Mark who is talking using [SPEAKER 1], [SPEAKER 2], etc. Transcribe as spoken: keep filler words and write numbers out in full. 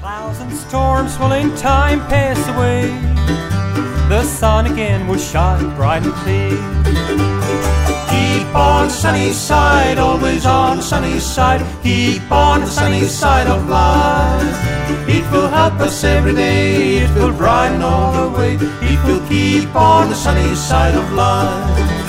[SPEAKER 1] Clouds and storms will in time pass away. The sun again will shine bright and clear. Keep on the sunny side, always on the sunny side. Keep on the sunny side of life. It will help us every day, it will brighten all the way. It will keep on the sunny side of life.